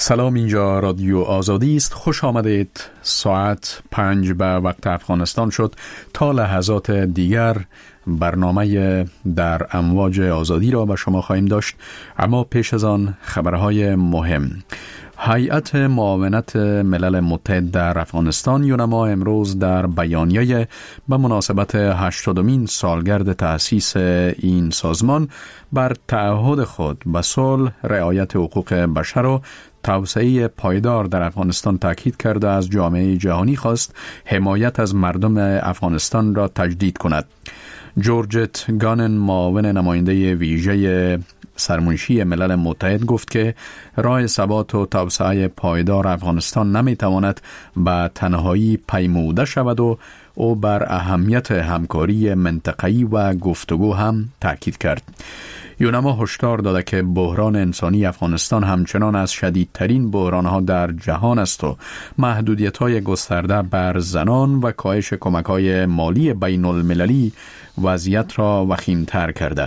سلام، اینجا رادیو آزادی است. خوش آمدید. ساعت 5 به وقت افغانستان شد. تا لحظات دیگر برنامه در امواج آزادی را به شما خواهیم داشت، اما پیش از آن خبرهای مهم. هیئت معاونت ملل متحد در افغانستان یونما امروز در بیانیه به مناسبت 80مین سالگرد تأسیس این سازمان بر تعهد خود به صلح، رعایت حقوق بشر و توسعه پایدار در افغانستان تاکید کرده از جامعه جهانی خواست حمایت از مردم افغانستان را تجدید کند. جورجت گانن، معاون نماینده ویژه سرمنشی ملل متحد، گفت که راه ثبات و توسعه پایدار افغانستان نمیتواند به تنهایی پیموده شود و او بر اهمیت همکاری منطقه‌ای و گفتگو هم تاکید کرد. یونما هشدار داده که بحران انسانی افغانستان همچنان از شدیدترین بحرانها در جهان است و محدودیت‌های گسترده بر زنان و کاهش کمک‌های مالی بین المللی وضعیت را وخیم‌تر کرده.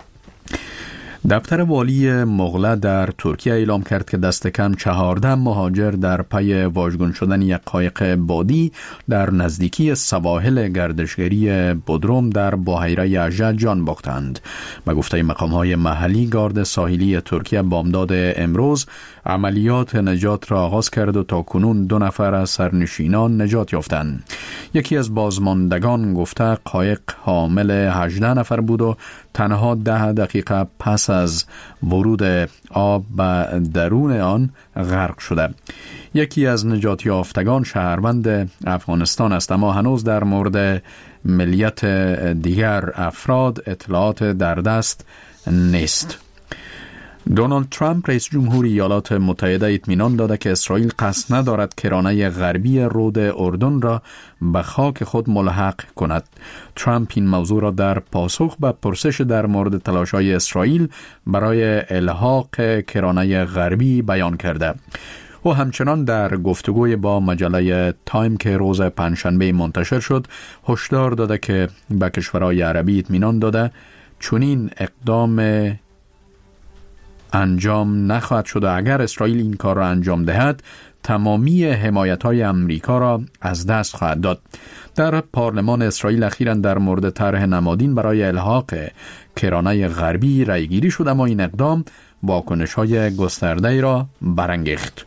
دفتر والی مغله در ترکیه اعلام کرد که دست کم 14 مهاجر در پی واژگون شدن یک قایق بادی در نزدیکی سواحل گردشگری بودروم در بحیره اژه جان باختند. به گفته مقام‌های محلی، گارد ساحلی ترکیه بامداد امروز عملیات نجات را آغاز کرد و تاکنون 2 نفر از سرنشینان نجات یافتند. یکی از بازماندگان گفته قایق حامل 18 نفر بود و تنها 10 دقیقه پس از ورود آب به درون آن غرق شده. یکی از نجات یافتگان شهروند افغانستان است، اما هنوز در مورد ملیت دیگر افراد اطلاعات در دست نیست. دونالد ترامپ رئیس جمهور ایالات متحده اطمینان داده که اسرائیل قصد ندارد کرانه غربی رود اردن را به خاک خود ملحق کند. ترامپ این موضوع را در پاسخ به پرسش در مورد تلاش‌های اسرائیل برای الحاق کرانه غربی بیان کرده. او همچنان در گفتگوی با مجله تایم که روز پنجشنبه منتشر شد هشدار داده که به کشورهای عربی اطمینان داده چنین اقدام انجام نخواهد شد و اگر اسرائیل این کار را انجام دهد تمامی حمایت‌های امریکا را از دست خواهد داد. در پارلمان اسرائیل اخیراً در مورد طرح نمادین برای الحاق کرانه غربی رأیگیری شد، اما این اقدام واکنش‌های گسترده‌ای را برانگیخت.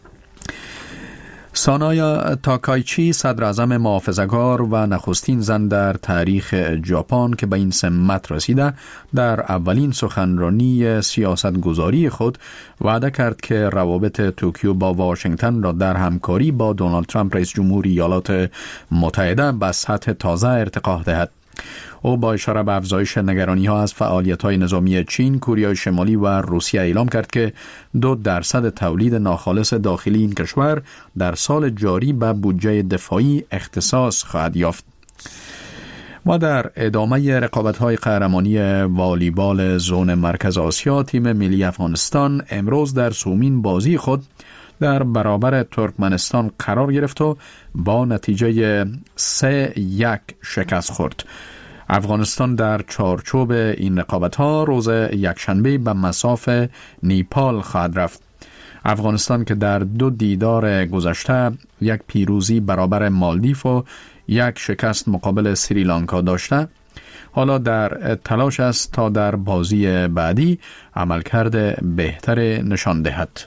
سانایا تاکایچی، صدر اعظم محافظه‌کار و نخستین زن در تاریخ ژاپن که به این سمت رسیده، در اولین سخنرانی سیاستگذاری خود وعده کرد که روابط توکیو با واشنگتن را در همکاری با دونالد ترامپ رئیس جمهور ایالات متحده به سطح تازه ارتقا دهد. او با اشاره به افزایش نگرانی‌ها از فعالیت‌های نظامی چین، کره شمالی و روسیه اعلام کرد که 2% تولید ناخالص داخلی این کشور در سال جاری به بودجه دفاعی اختصاص خواهد یافت. و در ادامه رقابت‌های قهرمانی والیبال زون مرکز آسیا، تیم ملی افغانستان امروز در سومین بازی خود در برابر ترکمنستان قرار گرفت و با نتیجه 3-1 شکست خورد. افغانستان در چارچوب این رقابت‌ها روز یکشنبه به مصاف نیپال خواهد رفت. افغانستان که در 2 دیدار گذشته 1 پیروزی برابر مالدیو و 1 شکست مقابل سریلانکا داشته، حالا در تلاش است تا در بازی بعدی عملکرد بهتر نشان دهد.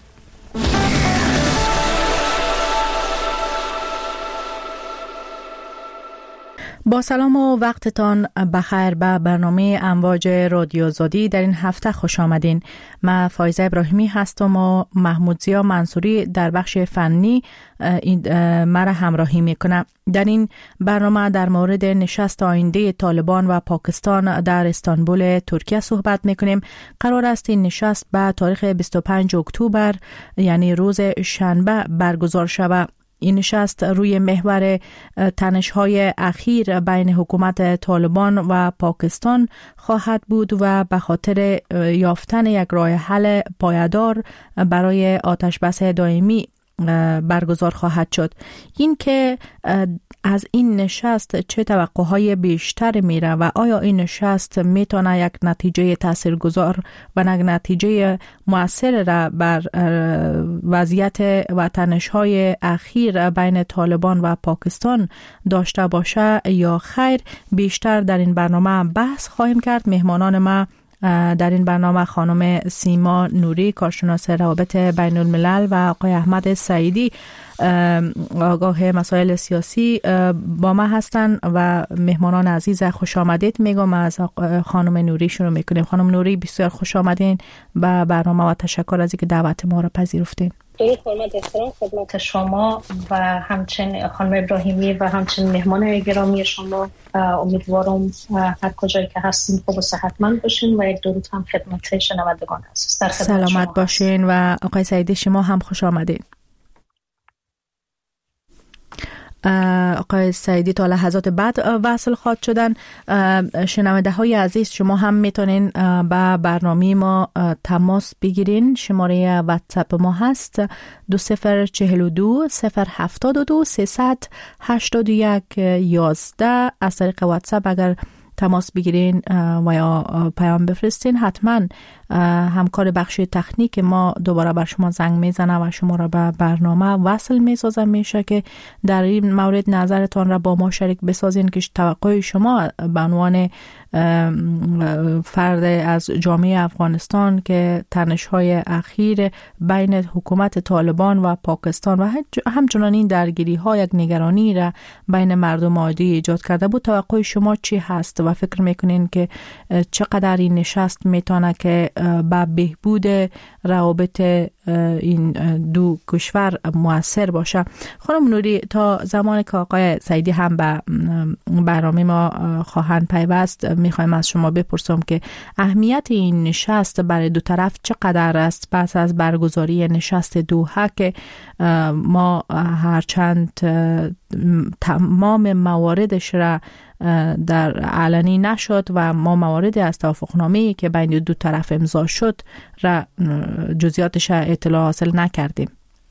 با سلام و وقتتان بخیر به برنامه امواج رادیو آزادی. در این هفته خوش آمدین. من فایزه ابراهیمی هستم و محمود زیا منصوری در بخش فنی مرا همراهی میکنه. در این برنامه در مورد نشست آینده طالبان و پاکستان در استانبول ترکیه صحبت میکنیم. قرار است این نشست به تاریخ 25 اکتبر یعنی روز شنبه برگزار شود. این نشست روی محور تنش‌های اخیر بین حکومت طالبان و پاکستان خواهد بود و به خاطر یافتن یک راه حل پایدار برای آتش بس دائمی برگزار خواهد شد. این که از این نشست چه توقعهای بیشتر میره و آیا این نشست میتونه یک نتیجه تاثیرگذار و نتیجه مؤثر را بر وضعیت و تنش‌های اخیر بین طالبان و پاکستان داشته باشه یا خیر؟ بیشتر در این برنامه بحث خواهیم کرد. مهمانان ما در این برنامه خانم سیما نوری، کارشناس روابط بین الملل، و آقای احمد سعیدی، آگاه مسائل سیاسی با ما هستند. و مهمانان عزیز خوش آمدید میگم. از خانم نوری شروع میکنیم. خانم نوری بسیار خوش آمدین به برنامه و تشکر از اینکه دعوت ما را پذیرفتین. درود خدمت احترام خدمت شما و همچنین خانم ابراهیمی و همچنین مهمان گرامی شما. امیدوارم هر کجایی که هستین خوب و صحتمند باشین و یک درود هم خدمت شنوندگان عزیز. سلامت باشین. و آقای سعیدی شما هم خوش آمدین. آقای سعیدی تا لحظات بعد وصل خواهد شدن. شنونده های عزیز شما هم میتونین با برنامه ما تماس بگیرین. شماره واتساپ ما هست 2042 072 381 11. از طریق واتساپ اگر تماس بگیرین و یا پیام بفرستین حتما همکار بخش تکنیک ما دوباره بر شما زنگ میزنه و شما را به برنامه وصل میسازه. میشه که در این مورد نظرتان را با ما شریک بسازین که توقع شما به عنوان فرد از جامعه افغانستان که تنش‌های اخیر بین حکومت طالبان و پاکستان و همچنان این درگیری‌ها یک نگرانی را بین مردم عادی ایجاد کرده بود، توقع شما چی هست و فکر میکنین که چقدر این نشست میتونه که به بهبود روابط این دو کشور مؤثر باشه؟ خانم نوری، تا زمانی که آقای سعیدی هم به برنامه ما خواهند پیوست میخوایم از شما بپرسم که اهمیت این نشست برای دو طرف چقدر است پس از برگزاری نشست دوحه که ما هرچند تمام مواردش را در علنی نشد و ما مواردی از توافقنامه‌ای که بین دو طرف امضا شد را جزئیاتش اطلاع حاصل نکردیم.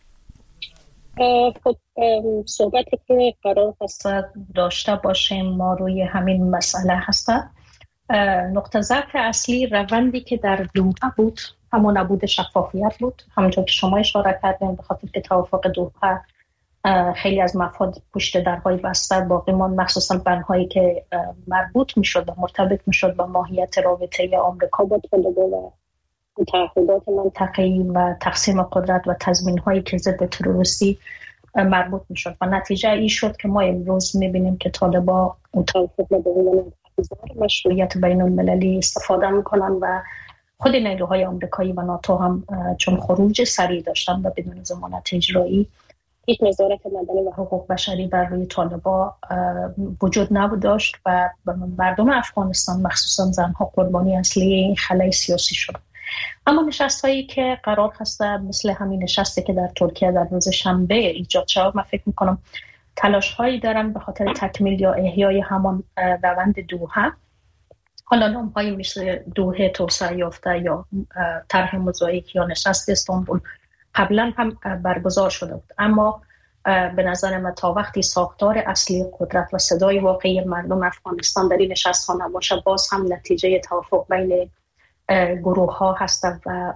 خب صحبتی که قرار هست داشته باشیم ما روی همین مسئله هست. نقطه ضعف اصلی روندی که در دوحه بود همون نبود شفافیت بود. همونطور که شما اشاره کردین به خاطر که توافق دوحه خیلی از مفاد پشت درهای بسته باقی ماند، مخصوصا بندهایی که مربوط میشد و مرتبط میشد با ماهیت رابطه آمریکا با طالبان و تعهدات منطقه‌ای و تقسیم قدرت و تضمین‌هایی که ضد تروریستی مربوط میشد و نتیجه این شد که ما امروز میبینیم که طالبان توافق به عنوان مشروعیت بین المللی استفاده میکنن و خود نیروهای آمریکایی و ناتو هم چون خروج سریع داشتن و بدون ضمانت اجرایی هیچ نظارت مدنی و حقوق بشری بر روی طالبان وجود نبوداشت و مردم افغانستان مخصوصا زنها قربانی اصلی این خلای سیاسی شد. اما نشست‌هایی که قرار هست مثل همین نشستی که در ترکیه در روز شنبه ایجاد شد، من فکر می‌کنم تلاش‌هایی دارن به خاطر تکمیل یا احیای همان روند دوحه. حالا نام‌هایی مثل دوحه توسعه یافته یا طرح موزاییک یا نشست استانبول قبلا هم برگزار شده بود، اما به نظر من تا وقتی ساختار اصلی قدرت و صدای واقعی مردم افغانستان در این نشست ها نباشه باز هم نتیجه توافق بین گروه ها هست و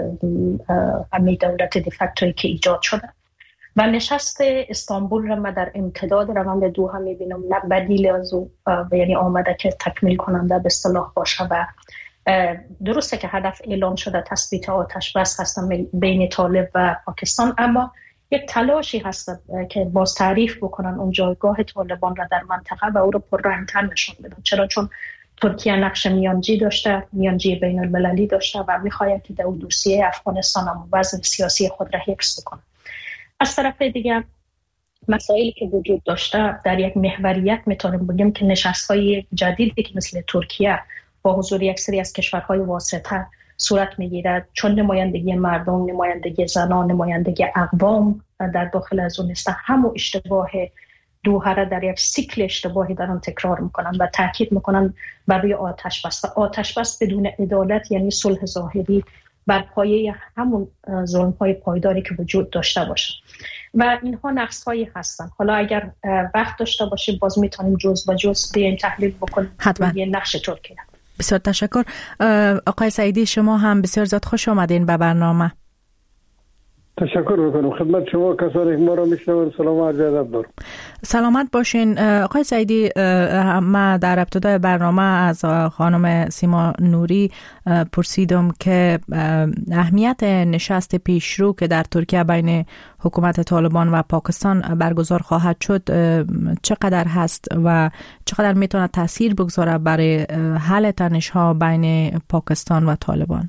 همین دولت دیفکتوری که ایجاد شده. و نشست استانبول را من در امتداد روند دوحه میبینم، نه بدیل از او یعنی آمده که تکمیل کننده به اصطلاح باشه و درسته که هدف اعلام شده تثبیت آتش بس هست بین طالب و پاکستان، اما یک تلاشی هست که باز تعریف بکنن اون جایگاه طالبان را در منطقه و او را پررنگ‌تر نشون بدن. چرا؟ چون ترکیه نقش میانجی داشته، میانجی بین المللی داشته و میخواید که در دوسیه افغانستان هم وزن سیاسی خود را حفظ بکنه. از طرف دیگه مسائلی که وجود داشته در یک محوریت میتونیم بگیم که نشست‌های جدیدی که مثل ترکیه با حضور یک سری از کشورهای واسطه صورت میگیرد، چون نمایندگی مردم، نمایندگی زنان، نمایندگی اقوام در داخل از اون است، همون اشتباه دوحه را در یک سیکل اشتباهی دارن تکرار میکنن و تاکید میکنن بر روی آتش بس. آتش بس بدون عدالت یعنی صلح ظاهری بر پایه همون ظلم‌های پایداری که وجود داشته باشه. و اینها نقص‌هایی هستن. حالا اگر وقت داشته باشیم باز میتونیم جز به جز بیایم تحلیل بکنیم یه نقش ترکیه. بسیار تشکر. آقای سعیدی شما هم بسیار زیاد خوش آمدین به برنامه. تشکر میکنم خدمت شما کسانی که ما را میشنون. سلام و عرض ادب دارم. سلامت باشین. آقای سعیدی، ما در ابتدای برنامه از خانم سیما نوری پرسیدم که اهمیت نشست پیشرو که در ترکیه بین حکومت طالبان و پاکستان برگزار خواهد شد چقدر هست و چقدر میتونه تاثیر بگذاره برای حل تنش‌ها بین پاکستان و طالبان؟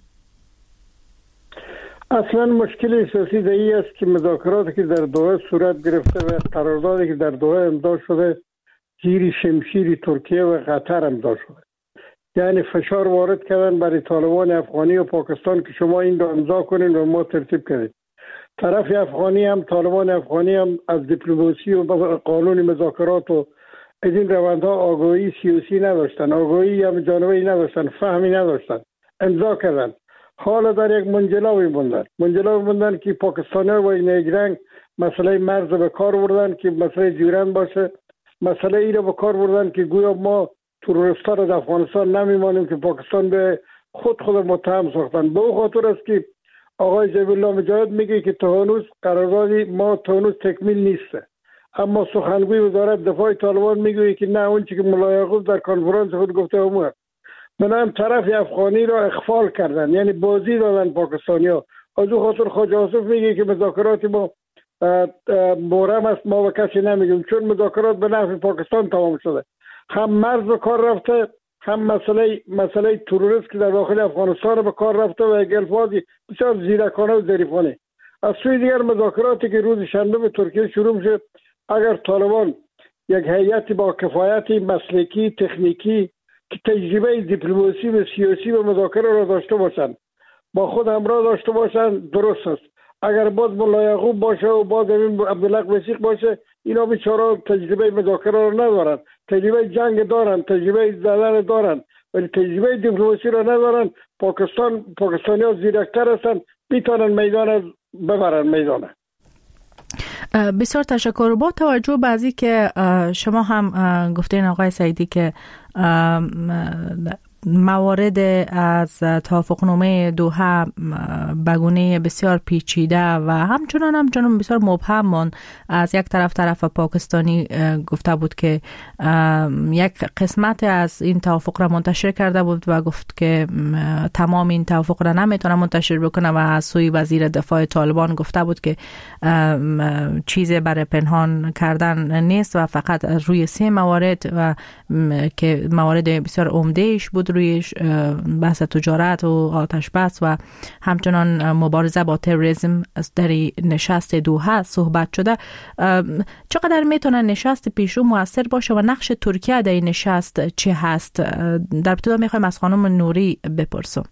اصلا مشکل سیاسی دایی است که مذاکراتی که در دوحه صورت گرفته و قراردادی که در دوحه امضا شده زیر شمشیر ترکیه و قطر امضا شده، یعنی فشار وارد کردن برای طالبان افغانی و پاکستان که شما این رو امضا کنین و ما ترتیب کردیم. طرف افغانی هم طالبان افغانی هم از دیپلماسی و قانون مذاکرات و از این روندها آگاهی سیاسی نداشتن، آگاهی هم جانبی نداشتن، فهمی نداشتن، امضا کردن. حالا در یک منجلا میموندن که پاکستانی‌ها و نیگرنگ مسئله مرز به کار بردن که مسئله جیران باشه، مسئله ای رو به کار بردن که گویا ما تروریستا را در افغانستان نمیمانیم که پاکستان به خود متهم ساختن. به او خاطر است که آقای جبیل الله مجاهد میگه که تا هنوز قراردادی ما تا هنوز تکمیل نیسته، اما سخنگوی وزارت دفاع طالبان میگه که نه، اون چیزی که ملا یعقوب در کنفرانس خود گفته بود. منم طرف افغانی را اخفال کردن، یعنی بازی دادن پاکستانی‌ها. از او خاطر خواجه آصف میگه که مذاکرات ما مبرم است، ما به کسی نمیگیم، چون مذاکرات به نفع پاکستان تمام شده. هم مرز به کار رفته، هم مسئله تروریسم که در داخل افغانستان به کار رفته و یک الفاظی بسیار زیرکانه و ظریفانه. از سوی دیگر مذاکراتی که روز شنبه به ترکیه شروع میشه، اگر طالبان یک هیئت با کفایت مسلکی تکنیکی که تجربه دیپلماسی و سیاسی و مذاکره را داشته باشند با خود همراه داشته باشند درست است. اگر باز ملا یعقوب باشه و باز عبدالحق وثیق باشه، اینا بیچاره تجربه مذاکره را ندارن، تجربه جنگ دارن، تجربه زدن دارن، ولی تجربه دیپلماسی را ندارن. پاکستانی‌ها زیرکتر هستند، میتونن میدان ببرن میدانه. بسیار تشکر. با توجه به ازی که شما هم گفتین آقای سعیدی که موارد از توافقنامه دوحه بگونه بسیار پیچیده و همچنان بسیار مبهم ماند. از یک طرف پاکستانی گفته بود که یک قسمت از این توافق را منتشر کرده بود و گفت که تمام این توافق را نمیتونه منتشر بکنه و از سوی وزیر دفاع طالبان گفته بود که چیزی برای پنهان کردن نیست و فقط روی 3 موارد و که موارد بسیار عمدهش بود روی بحث تجارت و آتش بس و همچنان مبارزه با تروریسم در نشست دوحه صحبت شده. چقدر میتونه نشست پیشرو موثر باشه و نقش ترکیه در این نشست چه هست؟ در ابتدا میخوایم از خانم نوری بپرسم.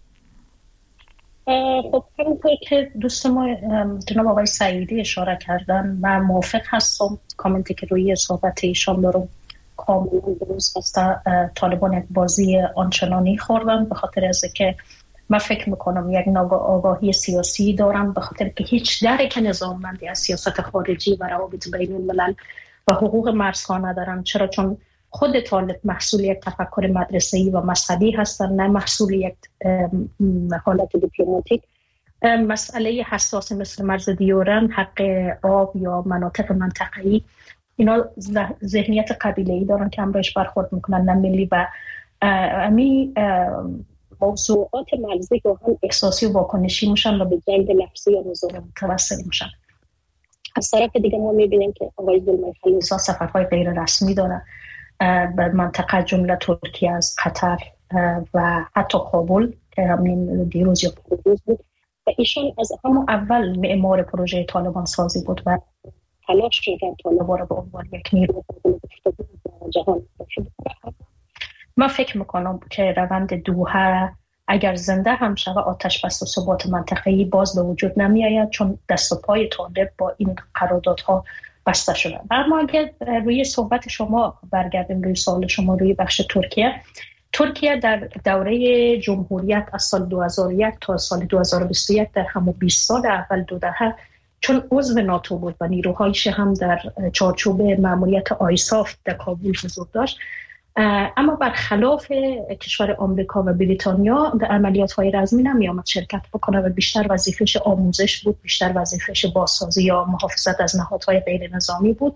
خب همونطور که دوست ما جناب آقای سعیدی اشاره کردن من موافق هستم. کامنتی که روی صحبت ایشان دارم کاملا درست است. طالبان یک بازی آنچنانی خوردن به خاطر از که من فکر میکنم یک آگاهی سیاسی دارم، به خاطر که هیچ درک نظاممندی از سیاست خارجی و روابط بین الملل و حقوق مرزها ندارن. چرا؟ چون خود طالب محصول یک تفکر مدرسه‌ای و مذهبی هستن، نه محصول یک حالت دیپلماتیک. مسئله حساس مثل مرز دیورن، حق آب یا مناطق منطقه‌ای، اینا ذهنیت قبیله‌ای دارن که همراهش برخورد میکنن، نه ملی. و امی موضوعات مرزی که هم احساسی و واکنشی میشن و به جنگ لفظی یا نظامی متوسل میشن. از طرف دیگه ما میبینیم که آقای زلمای خلیلزاد سفرهای غیر رسمی داره به منطقه، جمله ترکیه از قطر و حتی کابل که همین دیروز یا پریروز بود. و ایشون از همون اول معمار پروژه طالبان سازی بود و تلاش کردن طالبان را به عنوان یک نیروی گفتگو در جهان باشد. من فکر میکنم که روند دوحه اگر زنده هم شود آتش بس و ثبات منطقه‌ای باز به وجود نمی آید، چون دست و پای طالب با این قراردادها بسته شده. اما اگر روی صحبت شما برگردیم روی سوال شما روی بخش ترکیه در دوره جمهوریت از سال 2001 تا سال 2021 در همون 20 سال اول دو دهه چون عضو ناتو بود و نیروهایش هم در چارچوب مأموریت آیساف در کابل حضور داشت، اما برخلاف کشور آمریکا و بریتانیا در عملیات‌های رزمی نمی آمد شرکت بکنه و بیشتر وظیفه‌اش آموزش بود، بیشتر وظیفه‌اش بازسازی یا محافظت از نهادهای غیر نظامی بود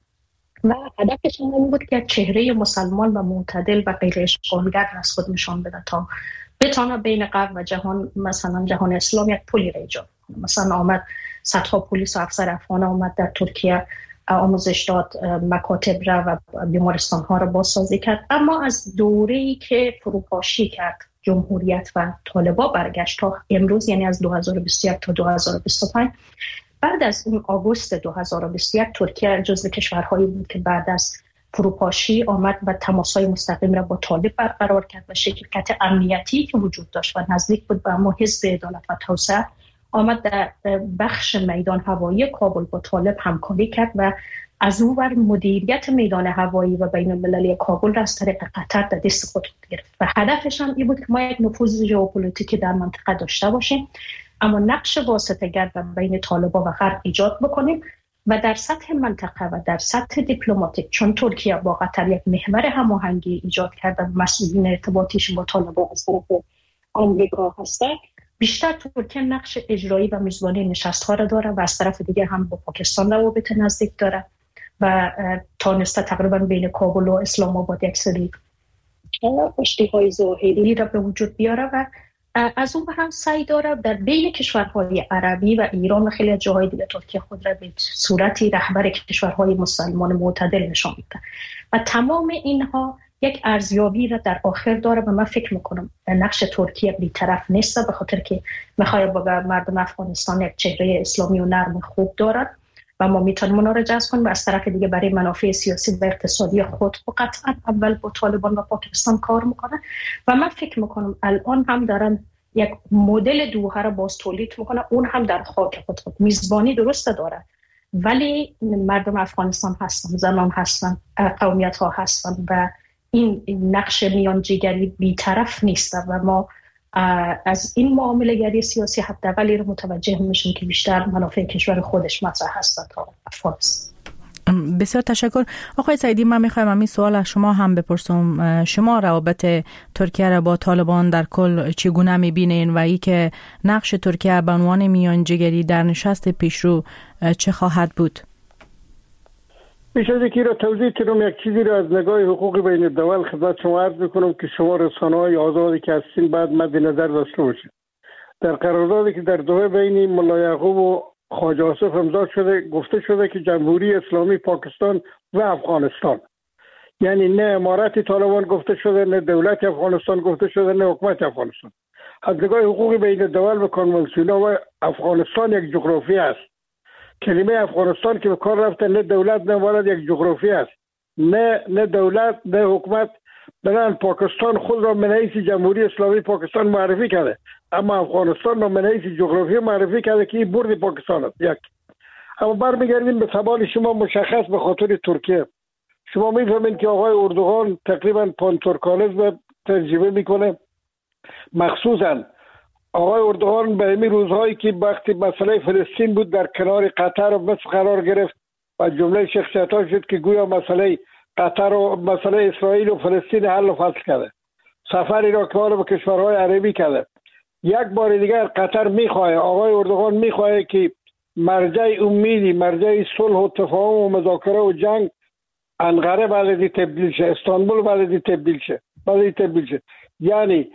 و هدفش این بود که چهره مسلمان و معتدل و غیر اشغالگر از خود نشان بده تا بتونه بین غرب و جهان، مثلا جهان اسلام، یک پلی را ایجاد کنه. مثلا آمد صدها پلیس و افسر افغان آمد در ترکیه آموزش داد، مکاتب را و بیمارستان ها را بازسازی کرد، اما از دوره‌ای که فروپاشی کرد جمهوریت و طالبان برگشت تا امروز، یعنی از 2021 تا 2025، بعد از اون آگوست 2021 ترکیه جزو کشورهایی بود که بعد از فروپاشی آمد و تماس‌های مستقیم را با طالب برقرار کرد و شرکت امنیتی که وجود داشت و نزدیک بود به اما حزب عدالت و توسعه آمد در بخش میدان هوایی کابل با طالب همکاری کرد و از اون ور مدیریت میدان هوایی و بین المللی کابل را از طریق قطر در دست خود گرفت و هدفش هم این بود که ما یک نفوذ ژئوپلیتیکی در منطقه داشته باشیم، اما نقش واسطه‌گر بین طالبان و غرب ایجاد بکنیم و در سطح منطقه و در سطح دیپلماتیک، چون ترکیه با قطر یک محور هماهنگی ایجاد کرده و مسئولین ارتباطیش با طالبان از طرف آمریکا هستند، بیشتر ترکیه نقش اجرایی و میزبانی نشست‌ها را داره و از طرف دیگر هم با پاکستان روابط نزدیک داره و تانسته تقریبا بین کابل و اسلام آباد یک سری آشتی‌های ظاهری را به وجود بیاره و از اون هم سعی داره در بین کشورهای عربی و ایران و خیلی جاهای دیگه ترکیه خود را به صورتی رهبر کشورهای مسلمان معتدل نشان میده و تمام اینها یک ارزیابی را در آخر داره و من فکر میکنم نقش ترکیه بی‌طرف نیست، به خاطر که میخواد با مردم افغانستان یک چهره اسلامی و نرم خوب دارد و ما میتونیم اونا رو جذب کنیم و از طرف دیگه برای منافع سیاسی و اقتصادی خود و قطعا اول با طالبان و پاکستان کار میکنه و من فکر میکنم الان هم دارن یک مدل دوحه رو باز تولید میکنه، اون هم در خاک خود میزبانی درسته داره، ولی مردم افغانستان هستن، زنان هستن، قومیت ها هستن و این نقش میانجیگری بی‌طرف نیست و ما از این معامله گری سیاسی حداقل رو متوجه میشیم که بیشتر منافع کشور خودش مطرح هست تا افغانستان. بسیار تشکر. آقای سعیدی، من میخوایم همین سوال از شما هم بپرسم. شما روابط ترکیه را با طالبان در کل چگونه میبینین و ای که نقش ترکیه به عنوان میانجیگری در نشست پیشرو چه خواهد بود؟ پیش از اینکه را توضیح کنم یک چیزی را از نگاه حقوق بین الدول خدمت شما عرض میکنم که شما رسانه‌های آزادی که هستین بعد مد نظر داشته باشید. در قراردادی که در دوحه بین ملا یعقوب و خواجه آصف امضا شده گفته شده که جمهوری اسلامی پاکستان و افغانستان، یعنی نه امارت طالبان گفته شده، نه دولت افغانستان گفته شده، نه حکومت افغانستان. از نگاه حقوق بین الدول و کنوانسیون‌ها و افغانستان یک جغرافی است. کلمه افغانستان که به کار رفته نه دولت نه امارت، یک جغرافی است، نه دولت نه حکومت. بنابراین پاکستان خود را من حیث جمهوری اسلامی پاکستان معرفی کرده، اما افغانستان را من حیث جغرافی معرفی کرده که این برد پاکستان است. یک. اما برمیگردیم به سوال شما مشخص به خاطر ترکیه. شما میفهمید که آقای اردوغان تقریبا پانتورکانیسم ترجمه میکنه، مخصوصا آقای اردوغان به این روزهایی که وقتی مسئله فلسطین بود در کنار قطر و مصر قرار گرفت و جمله شخصیت‌ها شد که گویا مسئله قطر و مسئله اسرائیل و فلسطین حل و فصل کرده. سفری را که به کشورهای عربی کرده. یک بار دیگر قطر میخواه، آقای اردوغان میخواه که مرجع امیدی، مرجع صلح و تفاهم و مذاکره و جنگ انقره بلدی تبدیل شه، استانبول بلدی تبدیل شه. یعنی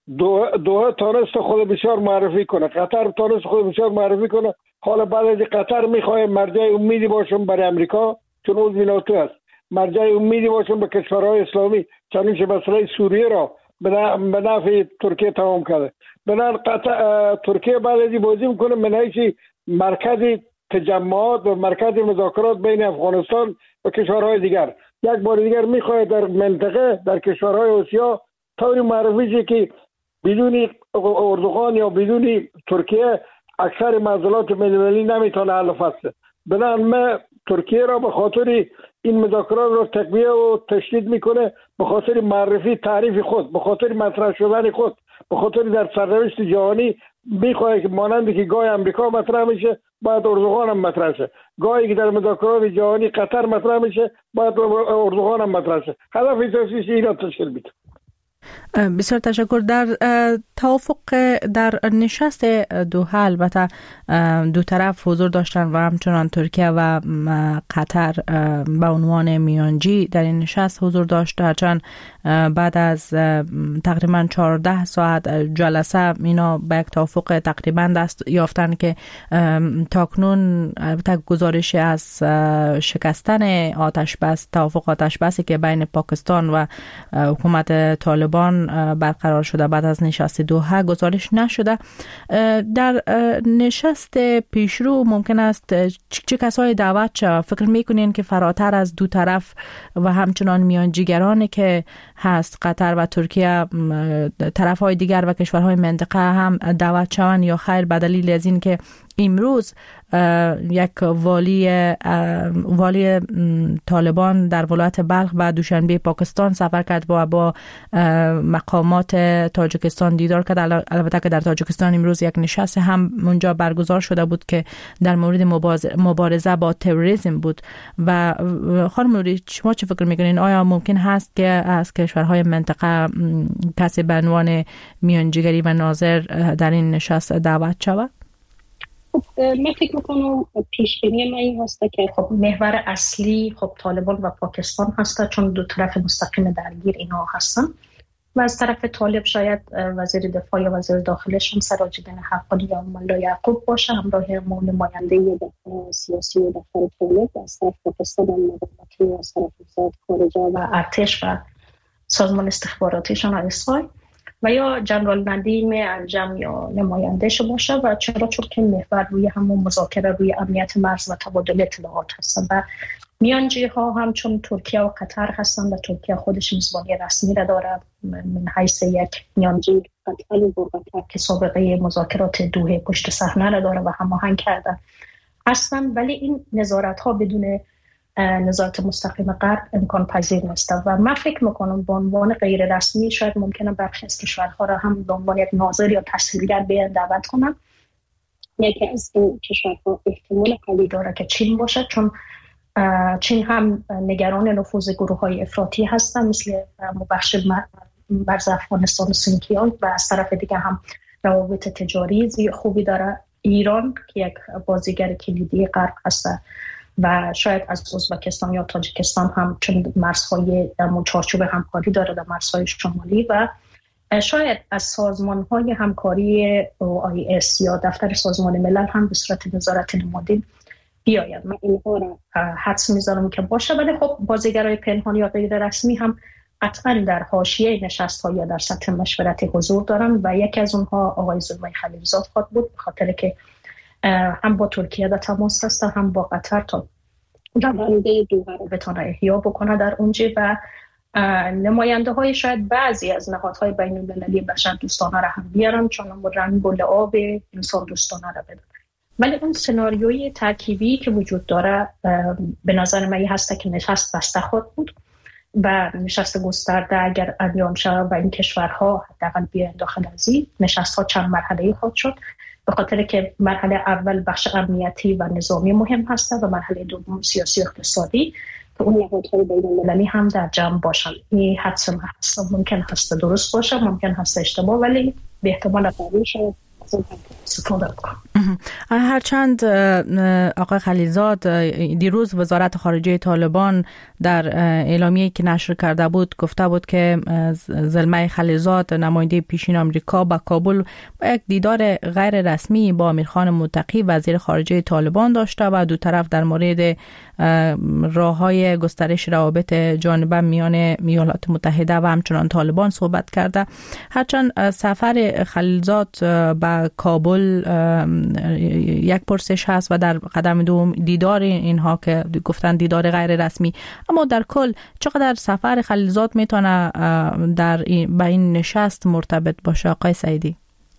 دوحه تانست خود بسیار معرفی کنه، قطر تانست خود بسیار معرفی کنه. حالا بعد قطر میخواه مرجع امیدی باشم برای امریکا چون عضو ناتو است، مرجع امیدی باشم به کشورهای اسلامی چنانچه مسئله سوریه را به نفع ترکیه تمام کرده. بنابراین ترکیه بعدی بازی میکنه من حیث مرکز تجمعات و مرکز مذاکرات بین افغانستان و کشورهای دیگر. یک بار دیگر میخواد در منطقه در کشورهای آسیا طوری معرفی که بدون اردوغان یا بدون ترکیه اکثر معضلات بین‌المللی نمیتونه حل و فصل. بنابراین ما ترکیه را به خاطر این مذاکرات را تقویه و تشدید میکنه، به خاطر معرفی تعریف خود، به خاطر مطرح شدن خود، به خاطر در سرنوشت جهانی میخواد که مانند که گاهی امریکا مطرح میشه باید اردوغان هم مطرح شه، گاهی که در مذاکرات جهانی قطر مطرح میشه باید اردوغان هم مطرح شه. هدف اساسی ایران تشکیل میده. بسیار تشکر. در توافق در نشست دوحه البته دو طرف حضور داشتن و همچنان ترکیه و قطر به عنوان میانجی در این نشست حضور داشت. هرچند بعد از تقریبا 14 ساعت جلسه اینا به یک توافق تقریبا دست یافتن که تاکنون البته گزارش از شکستن آتش بس، توافق آتش بسی که بین پاکستان و حکومت طالبان برقرار شده بعد از نشست دوحه گزارش نشده. در نشست پیشرو ممکن است چه کسای دعوت شد؟ فکر میکنین که فراتر از دو طرف و همچنان میانجیگرانی که هست قطر و ترکیه، طرفهای دیگر و کشورهای منطقه هم دعوت شوند یا خیر به دلیل از این که امروز یک والی طالبان در ولایت بلخ و دوشنبه پاکستان سفر کرد و با مقامات تاجیکستان دیدار کرد. البته که در تاجیکستان امروز یک نشست هم اونجا برگزار شده بود که در مورد مبارزه با تروریسم بود. و خانم نوری شما چه فکر میکنین؟ آیا ممکن هست که از کشورهای منطقه کسی به عنوان میانجیگری و ناظر در این نشست دعوت شود؟ من فکر میکنم پیشبینی من این هسته که خب محور اصلی خب طالبان و پاکستان هسته، چون دو طرف مستقیم درگیر اینا هستن. و از طرف طالب شاید وزیر دفاع یا وزیر داخلش هم سراج الدین حقانی یا ملا یعقوب باشه، همراه نماینده دفتر سیاسی و دفتر طالب. از طرف پاکستان هم مقامات از طرف وزارت خارجه و ارتش و سازمان استخباراتیشان ISI و یا جنرال ندیم انجم یا نمایندهش باشه. و چون که محور روی همون مذاکره روی امنیت مرز و تبادل اطلاعات هستن و میانجی ها هم چون ترکیه و قطر هستن و ترکیه خودش میزبانی رسمی را داره من حیث یک میانجی، قطر که سابقه مذاکرات دوحه پشت صحنه را داره و هماهنگ کردن هستن. ولی این نظارت ها بدون نظارت مستقیم غرب امکان پذیر نیست و من فکر میکنم به عنوان غیر رسمی شاید ممکنه برخی از کشورها را هم به عنوان یک ناظر یا تسهیلگر بیان دعوت کنن. یکی از این کشورها احتمال قوی داره که چین باشه، چون چین هم نگران نفوذ گروه‌های افراطی هستن مثل بخش مرز افغانستان و سینکیان و از طرف دیگه هم روابط تجاری خوبی داره ایران که یک بازیگر کلیدی غرب هست و شاید از ازبکستان یا تاجیکستان هم چون مرزهای چارچوب همکاری داره در مرزهای شمالی و شاید از سازمان‌های همکاری OIS یا دفتر سازمان ملل هم به صورت نظارت نمادین بیاید. من اینها را حدس میذارم که باشه، ولی خب بازیگرای پنهانی یا غیر رسمی هم قطعا در حاشیه نشست‌ها یا در سطح مشورت حضور دارن و یکی از اونها آقای زلمای خلیلزاد خواهد بود، به خاطر که هم با ترکیه در تماس هست هم با قطر تا رونده دوحه رو بتونه احیا بکنه در اونجا و نماینده های شاید بعضی از نهادهای بین المللی بشر دوستانه را هم بیارن چون رنگ و لعاب انسان دوستانه را بدن. ولی اون سناریوی ترکیبی که وجود داره به نظر من هست که نشست بسته خود بود و نشست گسترده اگر انجام شود و این کشورها حداقل بیان داخل از این نشست ها چند مرحله خواهد شد، به خاطر که مرحله اول بخش امنیتی و نظامی مهم هست و مرحله دوم سیاسی و اقتصادی که اون نهادهای بین المللی هم در جمع باشن. این حدس من هست، ممکن هست درست باشه ممکن هست اشتباه، ولی به احتمال قوی شاید استفاده بکنم. هرچند آقای خلیلزاد دیروز وزارت خارجه طالبان در اعلامیه‌ای که نشر کرده بود گفته بود که زلمه خلیلزاد نماینده پیشین آمریکا با کابل با یک دیدار غیر رسمی با امیرخان متقی وزیر خارجه طالبان داشته و دو طرف در مورد راه‌های گسترش روابط جانبه میان ایالات متحده و همچنان طالبان صحبت کرده. هرچند سفر خلیلزاد به کابل یک پرسش هست و در قدم دوم دیدار اینها که گفتن دیدار غیر رسمی، اما در کل چقدر سفر خلیلزاد میتونه با این نشست مرتبط باشه آقای سعیدی؟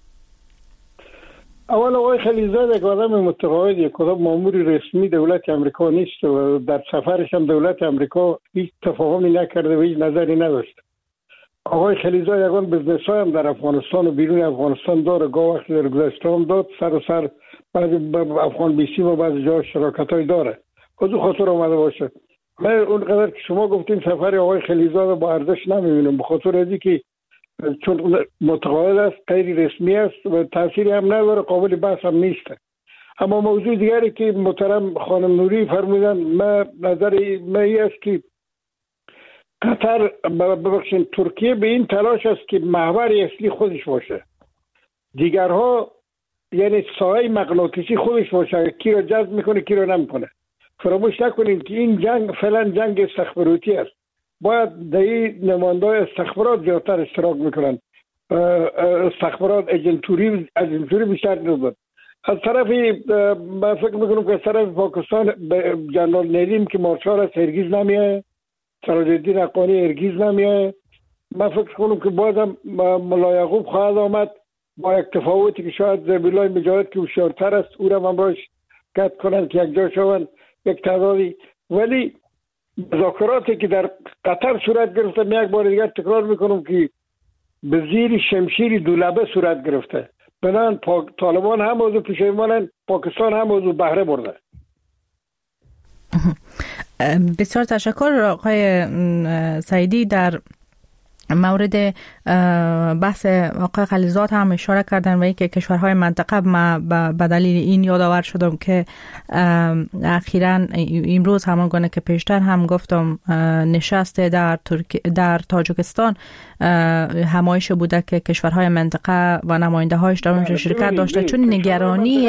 اول آقای خلیلزاد یک آدم متقاعد، یک آدم مامور رسمی دولت امریکا نیست و در سفرش هم دولت امریکا هیچ تفاهمی نکرده و هیچ نظری نداشت. آقای خلیزاد یگان بزنس های هم در افغانستان و بیرون افغانستان داره. گاه وقتی در گذشته هم داد سر بعضی افغان بیسی و بعضی جا شراکت های داره. از اون خاطر آمده باشه. من اونقدر که شما گفتین سفر آقای خلیزاد با ارزش نمیبینم، به خاطر ازی که چون متقاعد است، غیر رسمی است و تأثیری هم نداره، قابل بحث هم نیست. اما موضوع دیگری که محترم خانم نوری فرمودن، نظر من است که قطر ببخشید ترکیه به این تلاش است که محور اصلی خودش باشه، دیگرها یعنی سایه مغناطیسی خودش باشه، کی را جذب میکنه کی را نمیکنه. فراموش نکنید که این جنگ فعلا جنگ استخباراتی است، باید در این نماینده‌های استخبارات زیادتر اشتراک میکنن، استخبارات اجنتوری بیشتر نبود. از طرفی من فکر میکنم که از طرف پاکستان جنرال ندیم که مارشال است هرگیز نمیه، سراج الدین حقانی هرگیز نمیه. من فکر کنم که بازم ملا یعقوب خواهد آمد با یک تفاوتی که شاید ذبیح مجاهد که هوشیارتر است او را همراهش قطع کنند که یک جا شوند یک تعدادی. ولی مذاکراتی که در قطر صورت گرفته، من یک بار دیگر تکرار میکنم که به زیر شمشیر دولبه صورت گرفته. بنان طالبان هم موضوع پشیمانند، پاکستان هم موضوع بهره برده. بسیار تشکر آقای سعیدی. در مورد بحث آقای خلیزاد هم اشاره کردن و اینکه کشورهای منطقه به دلیل این یادآور شدم که اخیراً امروز همان گونه که پیشتر هم گفتم نشست در تاجیکستان همایش بوده که کشورهای منطقه و نماینده هایش در اونجا شرکت داشته، چون نگرانی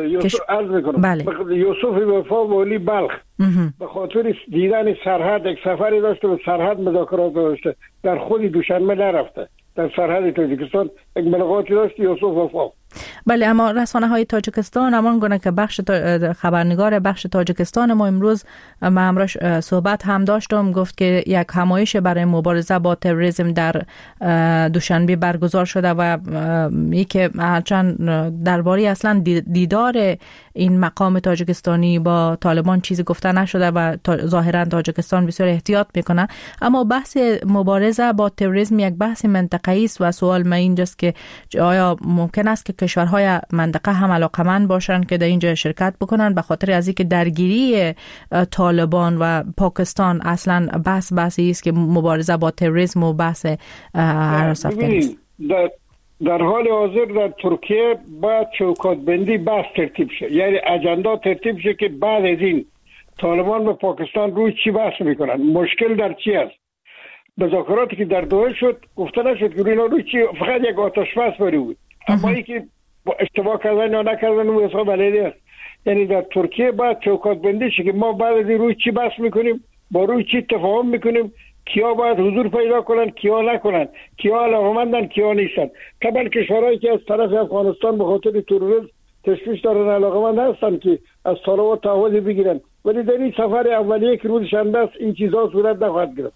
بله یوسف وفا ولی بلخ به خاطر دیدن سرحد یک سفری داشته و سرحد مذاکرات داشته، در خودی دوشنبه نرفته، در سرحد تاجیکستان یک ملاقاتی داشت یوسف وفا. بله، اما رسانه های تاجیکستان همان گونه که خبرنگار بخش تاجیکستان ما امروز من همراهش صحبت هم داشتم، گفت که یک همایش برای مبارزه با تروریسم در دوشنبه برگزار شده و ای که هرچند درباره اصلا دیدار این مقام تاجیکستانی با طالبان چیزی گفته نشده و ظاهرا تاجیکستان بسیار احتیاط میکنه، اما بحث مبارزه با تروریسم یک بحث منطقه‌ای است و سوال من اینجاست که آیا ممکن است که کشورهای منطقه هم علاقمند باشند که در اینجا شرکت بکنن، به خاطر از اینکه درگیری طالبان و پاکستان اصلا بحثی است که مبارزه با تروریسم و بحث حراس افکنی است. در حال حاضر در ترکیه باید چوکات بندی بحث ترتیب شه، یعنی اجندا ترتیب شه که بعد از این طالبان و پاکستان روی چی بحث میکنن، مشکل در چی است. مذاکراتی که در دوحه شد گفته نشد که روی چی، فقط یک آتش بس بری بود، اما ای که اشتباه کردن یا نکردن اون حساب علیدی است. یعنی در ترکیه باید چوکات بندی شه که ما بعد از این روی چی بحث میکنیم، با روی چی تفاهم میکنیم، کیا باید حضور پیدا کنن کیا نکنن، کیا علاقمندن کیا نیستن. طبعا کشورهایی که از طرف افغانستان به خاطر تروریسم تشویش دارن علاقمند هستن که از طالبان تعهد بگیرن، ولی در این سفر اولیه که روز شنبه است این چیزا صورت نخواهد گرفت.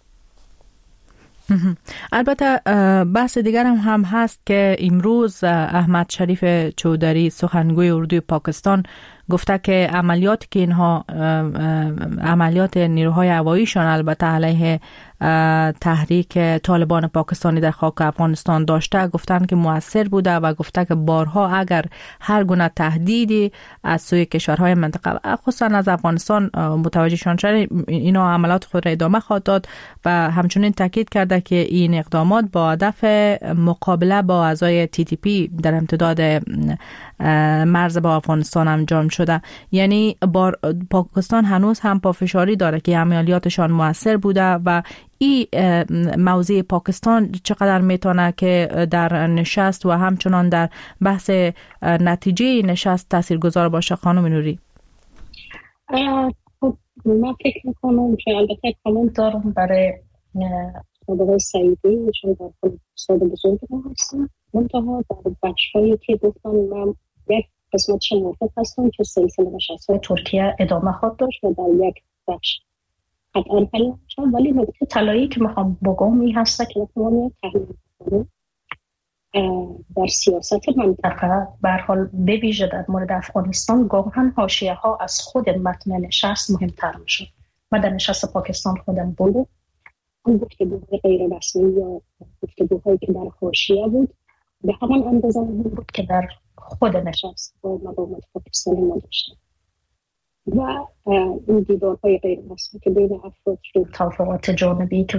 البته بحث دیگر هم هست که امروز احمد شریف چودری سخنگوی اردوی پاکستان گفته که عملیات که اینها عملیات نیروهای هواییشان البته علیه تحریک طالبان پاکستانی در خاک افغانستان داشته، گفتن که مؤثر بوده و گفته که بارها اگر هر گونه تهدیدی از سوی کشورهای منطقه خصوصا از افغانستان متوجهشان شد اینا عملیات خود را ادامه خواهد داد و همچنین تاکید کرده که این اقدامات با هدف مقابله با اعضای TTP در امتداد مرز با افغانستان انجام شده. یعنی پاکستان هنوز هم پافشاری داره که عملیاتشان مؤثر بوده و این موضوع پاکستان چقدر میتونه که در نشست و همچنان در بحث نتیجه نشست تاثیرگذار باشه. خانم نوری، من فکر میکنم که البته کامنت دارم برای آقای سعیدی، ایشون در خود استاد بزرگ ما هستن، منتها در بخش‌هایی که گفتم من یک قسمتش موافق هستم که سلسله نشست‌های ترکیه ادامه خواهد داشت و در یک بخش قطعا حل نمیشه، ولی نکته طلایی که میخوام بگم این هست که نتوانیم تحلیل کنیم در سیاست منطقه به هر حال به ویژه در مورد افغانستان گاهن حاشیه‌ها از خود متن نشست مهمتر میشه. من در نشست پاکستان خودم بودم اون گفتگوهای غیر رسمی یا گفتگوهایی که در حاشیه بود به همان اندازه مهم بود که در خود نشست با مقامات پاکستانی ما داشتن و این دیدارهای غیر رسمی که بین افراد شد، توافقات جانبی که